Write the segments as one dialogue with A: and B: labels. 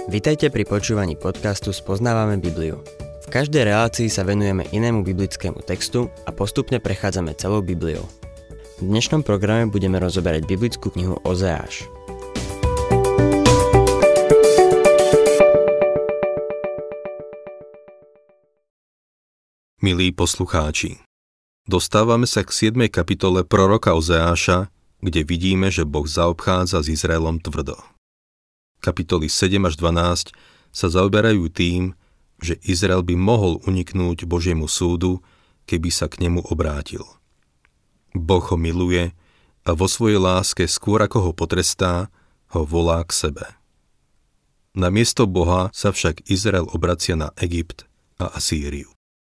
A: Vitajte pri počúvaní podcastu Spoznávame Bibliu. V každej relácii sa venujeme inému biblickému textu a postupne prechádzame celou Bibliou. V dnešnom programe budeme rozoberať biblickú knihu Ozeáš.
B: Milí poslucháči, dostávame sa k 7. kapitole proroka Ozeáša, kde vidíme, že Boh zaobchádza s Izraelom tvrdo. Kapitoly 7 až 12 sa zaoberajú tým, že Izrael by mohol uniknúť Božiemu súdu, keby sa k nemu obrátil. Boh ho miluje a vo svojej láske skôr ako ho potrestá, ho volá k sebe. Namiesto Boha sa však Izrael obracia na Egypt a Asýriu.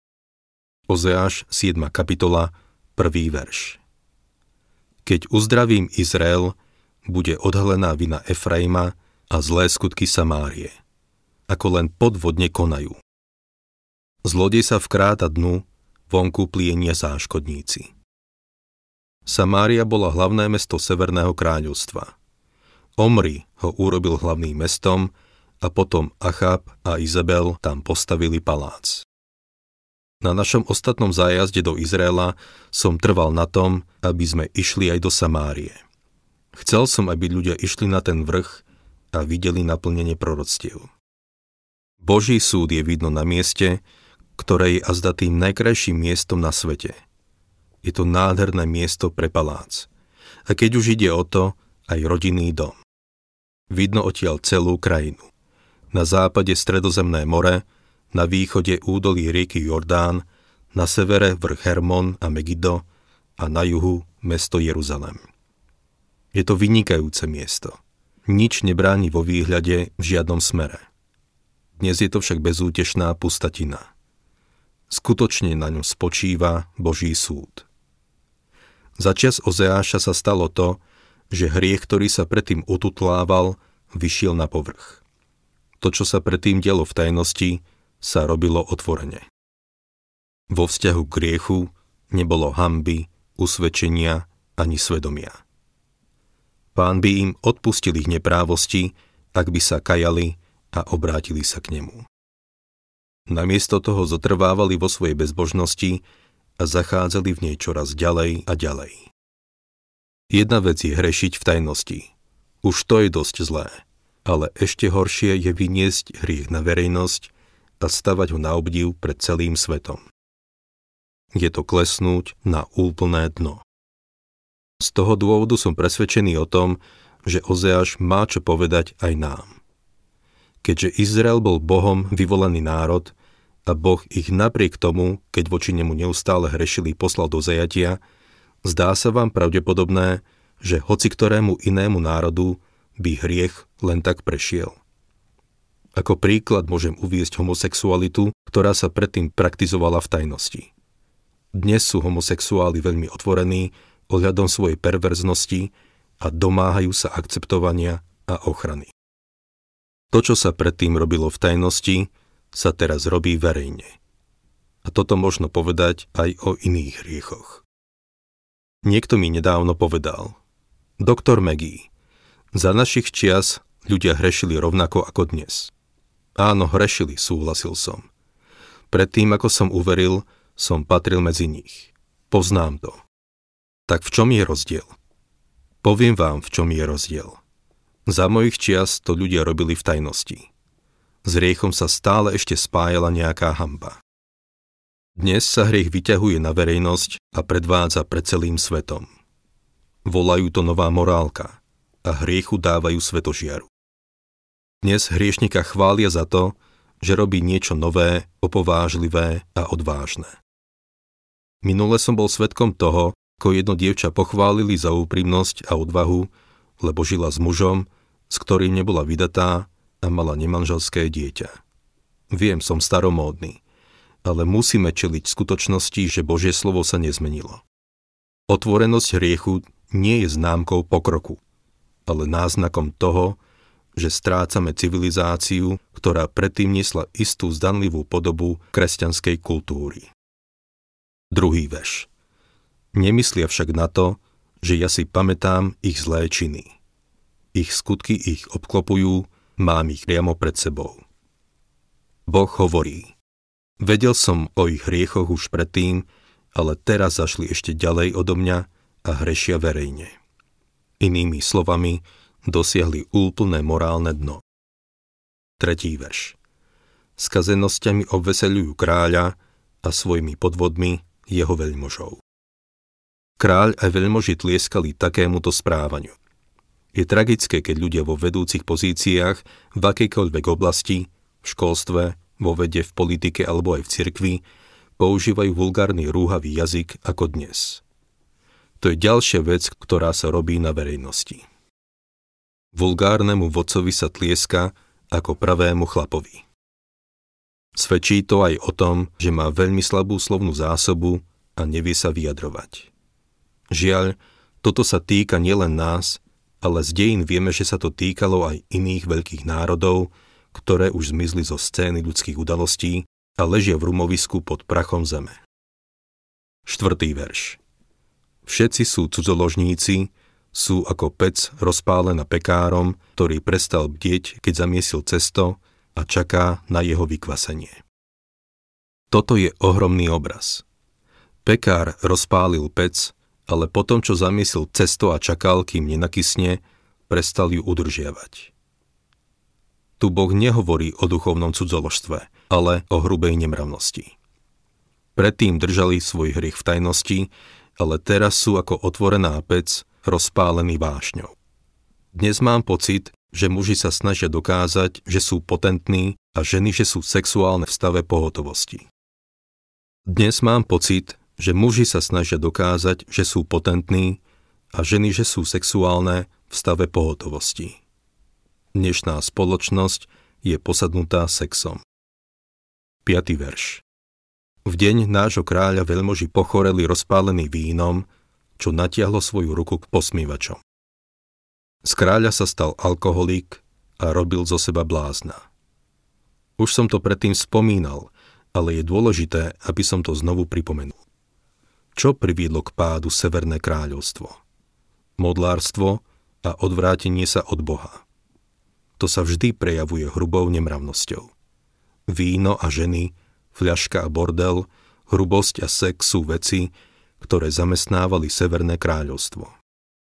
B: Ozeáš 7. kapitola, 1. verš. Keď uzdravím Izrael, bude odhalená vina Efraima a zlé skutky Samárie, ako len podvodne konajú. Zlodej sa vkráta dnu, vonku plienia záškodníci. Samária bola hlavné mesto Severného kráľovstva. Omri ho urobil hlavným mestom a potom Achab a Izabel tam postavili palác. Na našom ostatnom zájazde do Izraela som trval na tom, aby sme išli aj do Samárie. Chcel som, aby ľudia išli na ten vrch a videli naplnenie proroctiev. Boží súd je vidno na mieste, ktoré je azda tým najkrajším miestom na svete. Je to nádherné miesto pre palác. A keď už ide o to, aj rodinný dom. Vidno odtiaľ celú krajinu. Na západe Stredozemné more, na východe údolí rieky Jordán, na severe vrch Hermon a Megido a na juhu mesto Jeruzalem. Je to vynikajúce miesto. Nič nebráni vo výhľade v žiadnom smere. Dnes je to však bezútešná pustatina. Skutočne na ňom spočíva Boží súd. Za čas Ozeáša sa stalo to, že hriech, ktorý sa predtým ututlával, vyšiel na povrch. To, čo sa predtým dialo v tajnosti, sa robilo otvorene. Vo vzťahu k hriechu nebolo hanby, usvedčenia ani svedomia. Pán by im odpustil ich neprávosti, ak by sa kajali a obrátili sa k nemu. Namiesto toho zotrvávali vo svojej bezbožnosti a zachádzali v nej čoraz ďalej a ďalej. Jedna vec je hrešiť v tajnosti. Už to je dosť zlé, ale ešte horšie je vyniesť hriech na verejnosť a stavať ho na obdiv pred celým svetom. Je to klesnúť na úplné dno. Z toho dôvodu som presvedčený o tom, že Ozeáš má čo povedať aj nám. Keďže Izrael bol Bohom vyvolaný národ a Boh ich napriek tomu, keď voči nemu neustále hrešili, poslal do zajatia, zdá sa vám pravdepodobné, že hoci ktorému inému národu by hriech len tak prešiel. Ako príklad môžem uviesť homosexualitu, ktorá sa predtým praktizovala v tajnosti. Dnes sú homosexuáli veľmi otvorení ohľadom svojej perverznosti a domáhajú sa akceptovania a ochrany. To, čo sa predtým robilo v tajnosti, sa teraz robí verejne. A toto možno povedať aj o iných hriechoch. Niekto mi nedávno povedal: Doktor Maggie, za našich čias ľudia hrešili rovnako ako dnes. Áno, hrešili, súhlasil som. Predtým, ako som uveril, som patril medzi nich. Poznám to. Tak v čom je rozdiel? Poviem vám, v čom je rozdiel. Za mojich čias to ľudia robili v tajnosti. S hriechom sa stále ešte spájala nejaká hanba. Dnes sa hriech vyťahuje na verejnosť a predvádza pred celým svetom. Volajú to nová morálka a hriechu dávajú svetožiaru. Dnes hriešnika chvália za to, že robí niečo nové, opovážlivé a odvážne. Minule som bol svedkom toho, ako jedno dievča pochválili za úprimnosť a odvahu, lebo žila s mužom, s ktorým nebola vydatá a mala nemanželské dieťa. Viem, som staromódny, ale musíme čeliť skutočnosti, že Božie slovo sa nezmenilo. Otvorenosť hriechu nie je známkou pokroku, ale náznakom toho, že strácame civilizáciu, ktorá predtým niesla istú zdanlivú podobu kresťanskej kultúry. 2. verš. Nemyslia však na to, že ja si pamätám ich zlé činy. Ich skutky ich obklopujú, mám ich priamo pred sebou. Boh hovorí: vedel som o ich hriechoch už predtým, ale teraz zašli ešte ďalej odo mňa a hrešia verejne. Inými slovami, dosiahli úplné morálne dno. 3. verš. Skazenosťami obveseľujú kráľa a svojimi podvodmi jeho veľmožov. Kráľ a veľmoži tlieskali takémuto správaniu. Je tragické, keď ľudia vo vedúcich pozíciách v akejkoľvek oblasti, v školstve, vo vede, v politike alebo aj v cirkvi, používajú vulgárny rúhavý jazyk ako dnes. To je ďalšia vec, ktorá sa robí na verejnosti. Vulgárnemu vodcovi sa tlieska ako pravému chlapovi. Svedčí to aj o tom, že má veľmi slabú slovnú zásobu a nevie sa vyjadrovať. Žiaľ, toto sa týka nielen nás, ale z dejín vieme, že sa to týkalo aj iných veľkých národov, ktoré už zmizli zo scény ľudských udalostí a ležia v rumovisku pod prachom zeme. 4. verš. Všetci sú cudzoložníci, sú ako pec rozpálená pekárom, ktorý prestal bdieť, keď zamiesil cesto a čaká na jeho vykvasenie. Toto je ohromný obraz. Pekár rozpálil pec, ale potom, čo zamiesil cesto a čakal, kým nenakysne, prestal ju udržiavať. Tu Boh nehovorí o duchovnom cudzoložstve, ale o hrubej nemravnosti. Predtým držali svoj hriech v tajnosti, ale teraz sú ako otvorená pec, rozpálený vášňou. Dnes mám pocit, že muži sa snažia dokázať, že sú potentní a ženy, že sú sexuálne v stave pohotovosti. Dnes mám pocit, že muži sa snažia dokázať, že sú potentní a ženy, že sú sexuálne v stave pohotovosti. Dnešná spoločnosť je posadnutá sexom. 5. verš. V deň nášho kráľa veľmoži pochoreli rozpálení vínom, čo natiahlo svoju ruku k posmievačom. Z kráľa sa stal alkoholík a robil zo seba blázna. Už som to predtým spomínal, ale je dôležité, aby som to znovu pripomenul. Čo priviedlo k pádu Severné kráľovstvo? Modlárstvo a odvrátenie sa od Boha. To sa vždy prejavuje hrubou nemravnosťou. Víno a ženy, fľaška a bordel, hrubosť a sex sú veci, ktoré zamestnávali Severné kráľovstvo.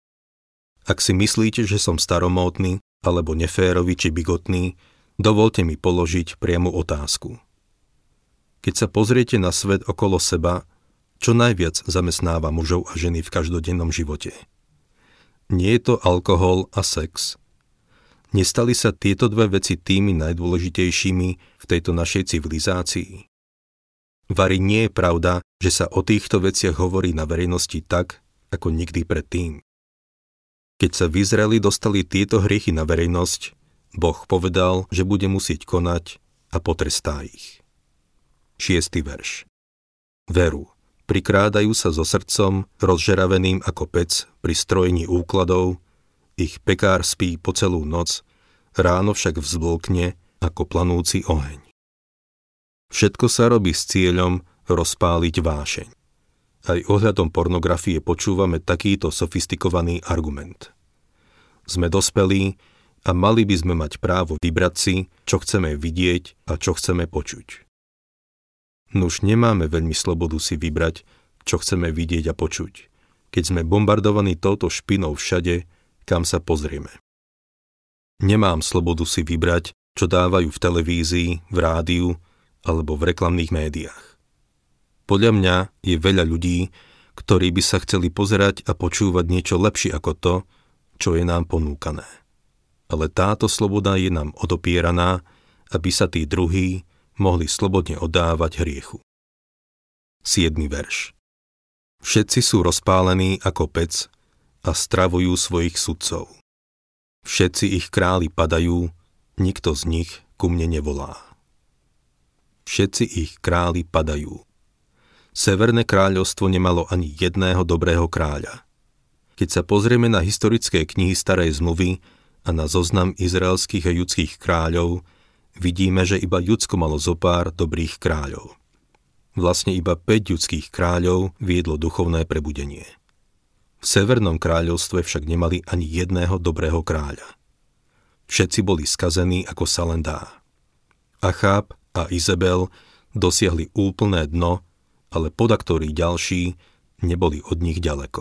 B: Ak si myslíte, že som staromódny, alebo neférový či bigotný, dovolte mi položiť priamu otázku. Keď sa pozriete na svet okolo seba, čo najviac zamestnáva mužov a ženy v každodennom živote? Nie je to alkohol a sex? Nestali sa tieto dve veci tými najdôležitejšími v tejto našej civilizácii? Vari nie je pravda, že sa o týchto veciach hovorí na verejnosti tak, ako nikdy predtým. Keď sa v Izraeli dostali tieto hriechy na verejnosť, Boh povedal, že bude musieť konať a potrestá ich. 6. verš. Veru, prikrádajú sa so srdcom rozžeraveným ako pec pri strojení úkladov, ich pekár spí po celú noc, ráno však vzblkne ako planúci oheň. Všetko sa robí s cieľom rozpáliť vášeň. Aj ohľadom pornografie počúvame takýto sofistikovaný argument. Sme dospelí a mali by sme mať právo vybrať si, čo chceme vidieť a čo chceme počuť. Nuž nemáme veľmi slobodu si vybrať, čo chceme vidieť a počuť, keď sme bombardovaní touto špinou všade, kam sa pozrieme. Nemám slobodu si vybrať, čo dávajú v televízii, v rádiu alebo v reklamných médiách. Podľa mňa je veľa ľudí, ktorí by sa chceli pozerať a počúvať niečo lepšie ako to, čo je nám ponúkané. Ale táto sloboda je nám odopieraná, aby sa tí druhí mohli slobodne oddávať hriechu. 7. verš. Všetci sú rozpálení ako pec a stravujú svojich sudcov. Všetci ich králi padajú, nikto z nich ku mne nevolá. Všetci ich králi padajú. Severné kráľovstvo nemalo ani jedného dobrého kráľa. Keď sa pozrieme na historické knihy Starej zmluvy a na zoznam izraelských a judských kráľov, vidíme, že iba Judsko malo zopár dobrých kráľov. Vlastne iba 5 judských kráľov viedlo duchovné prebudenie. V Severnom kráľovstve však nemali ani jedného dobrého kráľa. Všetci boli skazení, ako sa len dá. Acháb a Izabel dosiahli úplné dno, ale podaktori ďalší neboli od nich ďaleko.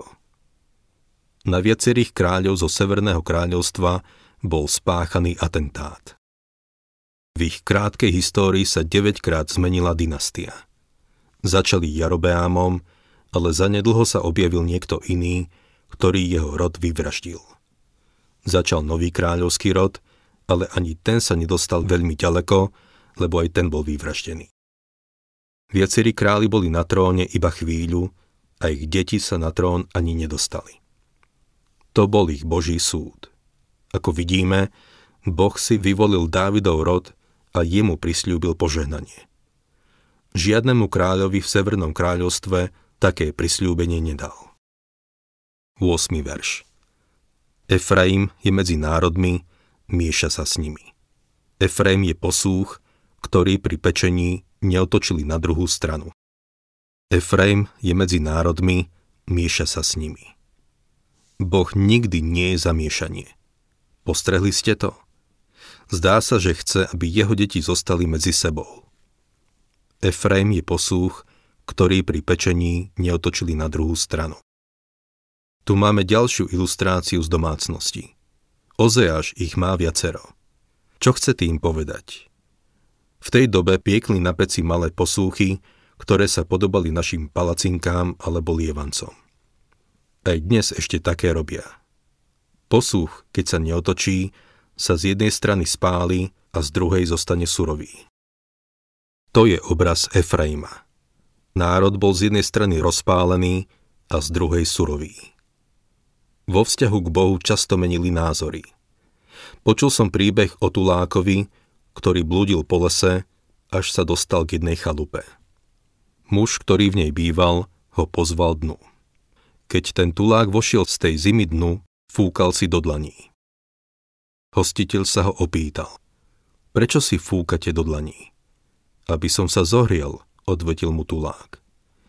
B: Na viacerých kráľov zo Severného kráľovstva bol spáchaný atentát. V ich krátkej histórii sa 9-krát zmenila dynastia. Začali Jarobeámom, ale zanedlho sa objavil niekto iný, ktorý jeho rod vyvraždil. Začal nový kráľovský rod, ale ani ten sa nedostal veľmi ďaleko, lebo aj ten bol vyvraždený. Viacerí králi boli na tróne iba chvíľu a ich deti sa na trón ani nedostali. To bol ich Boží súd. Ako vidíme, Boh si vyvolil Dávidov rod a jemu prisľúbil požehnanie. Žiadnemu kráľovi v Severnom kráľovstve také prisľúbenie nedal. 8. verš. Efraim je medzi národmi, mieša sa s nimi. Efraim je posúch, ktorý pri pečení neotočili na druhú stranu. Efraim je medzi národmi, mieša sa s nimi. Boh nikdy nie je za miešanie. Postrehli ste to? Zdá sa, že chce, aby jeho deti zostali medzi sebou. Efraim je posúch, ktorý pri pečení neotočili na druhú stranu. Tu máme ďalšiu ilustráciu z domácnosti. Ozeáš ich má viacero. Čo chce tým povedať? V tej dobe piekli na peci malé posúchy, ktoré sa podobali našim palacinkám alebo lievancom. Aj dnes ešte také robia. Posúch, keď sa neotočí, sa z jednej strany spáli a z druhej zostane surový. To je obraz Efraima. Národ bol z jednej strany rozpálený a z druhej surový. Vo vzťahu k Bohu často menili názory. Počul som príbeh o tulákovi, ktorý blúdil po lese, až sa dostal k jednej chalupe. Muž, ktorý v nej býval, ho pozval dnu. Keď ten tulák vošiel z tej zimy dnu, fúkal si do dlaní. Hostiteľ sa ho opýtal. Prečo si fúkate do dlaní? Aby som sa zohriel, odvetil mu tulák.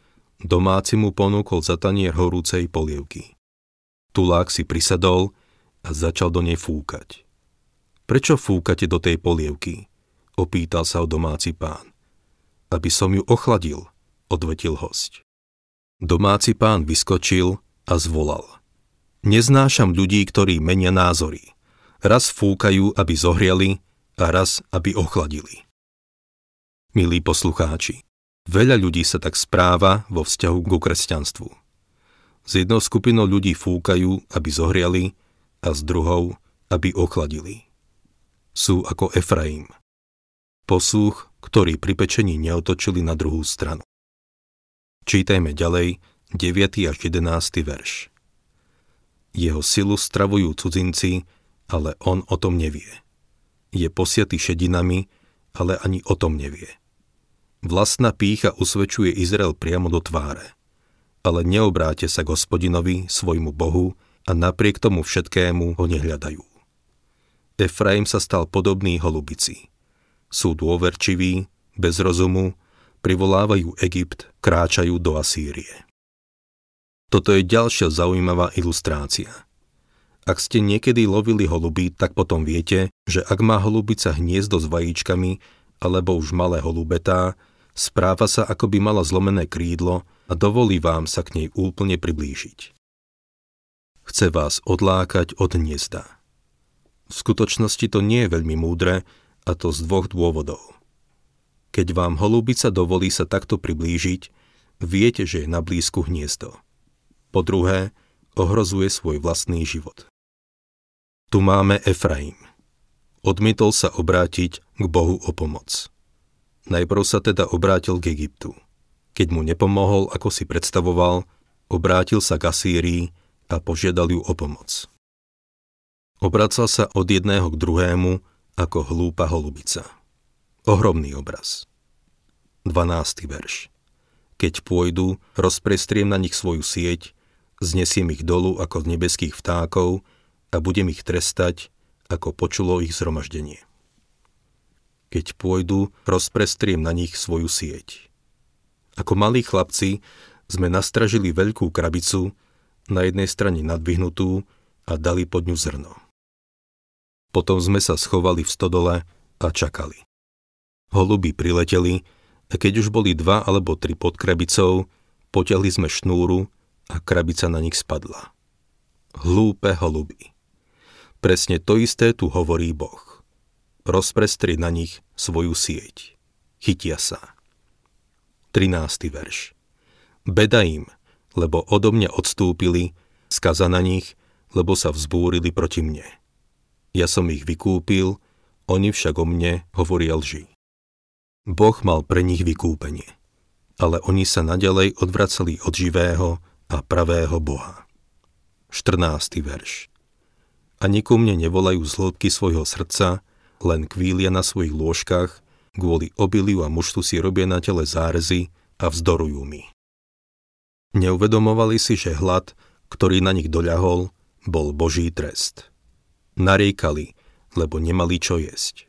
B: Domáci mu ponúkol za tanier horúcej polievky. Tulák si prisadol a začal do nej fúkať. Prečo fúkate do tej polievky? Opýtal sa ho domáci pán. Aby som ju ochladil, odvetil hosť. Domáci pán vyskočil a zvolal. Neznášam ľudí, ktorí menia názory. Raz fúkajú, aby zohriali a raz, aby ochladili. Milí poslucháči, veľa ľudí sa tak správa vo vzťahu ku kresťanstvu. S jednou skupinou ľudí fúkajú, aby zohriali a s druhou, aby ochladili. Sú ako Efraim. Posúch, ktorý pri pečení neotočili na druhú stranu. Čítajme ďalej 9. až 11. verš. Jeho silu stravujú cudzinci, ale on o tom nevie. Je posiatý šedinami, ale ani o tom nevie. Vlastná pýcha usvedčuje Izrael priamo do tváre. Ale neobráte sa k Hospodinovi, svojmu Bohu, a napriek tomu všetkému ho nehľadajú. Efraim sa stal podobný holubici. Sú dôverčiví, bez rozumu, privolávajú Egypt, kráčajú do Asýrie. Toto je ďalšia zaujímavá ilustrácia. Ak ste niekedy lovili holuby, tak potom viete, že ak má holubica hniezdo s vajíčkami alebo už malé holubetá, správa sa, ako by mala zlomené krídlo a dovolí vám sa k nej úplne priblížiť. Chce vás odlákať od hniezda. V skutočnosti to nie je veľmi múdre, a to z dvoch dôvodov. Keď vám holubica dovolí sa takto priblížiť, viete, že je na blízku hniezdo. Po druhé, ohrozuje svoj vlastný život. Tu máme Efraim. Odmietol sa obrátiť k Bohu o pomoc. Najprv sa teda obrátil k Egyptu. Keď mu nepomohol, ako si predstavoval, obrátil sa k Asýrii a požiadal ju o pomoc. Obracal sa od jedného k druhému ako hlúpa holubica. Ohromný obraz. 12. verš. Keď pôjdu, rozprestriem na nich svoju sieť, znesiem ich dolu ako z nebeských vtákov a budem ich trestať, ako počulo ich zhromaždenie. Keď pôjdu, rozprestriem na nich svoju sieť. Ako malí chlapci sme nastražili veľkú krabicu, na jednej strane nadvihnutú, a dali pod ňu zrno. Potom sme sa schovali v stodole a čakali. Holuby prileteli a keď už boli 2 alebo 3 pod krabicou, potiahli sme šnúru a krabica na nich spadla. Hlúpe holuby. Presne to isté tu hovorí Boh. Rozprestri na nich svoju sieť. Chytia sa. 13. verš. Beda im, lebo odo mňa odstúpili, skaza na nich, lebo sa vzbúrili proti mne. Ja som ich vykúpil, oni však o mne hovoria lži. Boh mal pre nich vykúpenie, ale oni sa naďalej odvracali od živého a pravého Boha. 14. verš. Ani ku mne nevolajú z hĺbky svojho srdca, len kvília na svojich lôžkach, kvôli obiliu a mužstvu si robia na tele zárezy a vzdorujú mi. Neuvedomovali si, že hlad, ktorý na nich doľahol, bol Boží trest. Nariekali, lebo nemali čo jesť.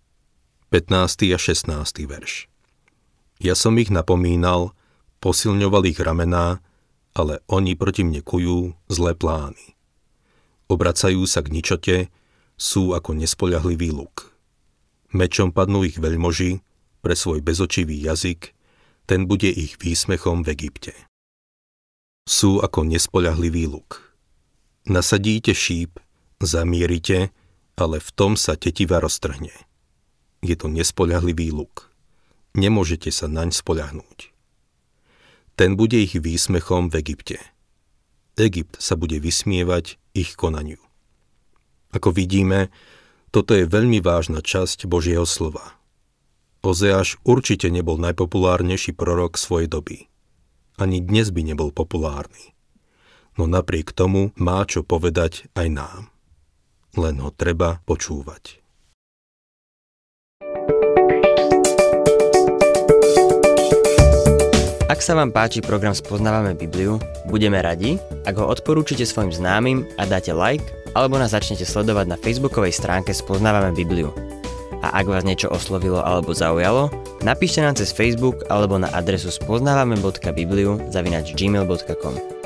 B: 15. a 16. verš. Ja som ich napomínal, posilňoval ich ramená, ale oni proti mne kujú zlé plány. Obracajú sa k ničote, sú ako nespoľahlivý luk. Mečom padnú ich veľmoži, pre svoj bezočivý jazyk, ten bude ich výsmechom v Egypte. Sú ako nespoľahlivý luk. Nasadíte šíp, zamierite, ale v tom sa tetiva roztrhne. Je to nespoľahlivý luk. Nemôžete sa naň spoľahnúť. Ten bude ich výsmechom v Egypte. Egypt sa bude vysmievať ich konaniu. Ako vidíme, toto je veľmi vážna časť Božieho slova. Ozeáš určite nebol najpopulárnejší prorok svojej doby. Ani dnes by nebol populárny. No napriek tomu má čo povedať aj nám. Len ho treba počúvať.
A: Ak sa vám páči program Spoznávame Bibliu, budeme radi, ak ho odporúčite svojim známym a dáte like, alebo nás začnete sledovať na facebookovej stránke Spoznávame Bibliu. A ak vás niečo oslovilo alebo zaujalo, napíšte nám cez Facebook alebo na adresu spoznavame.bibliu@gmail.com.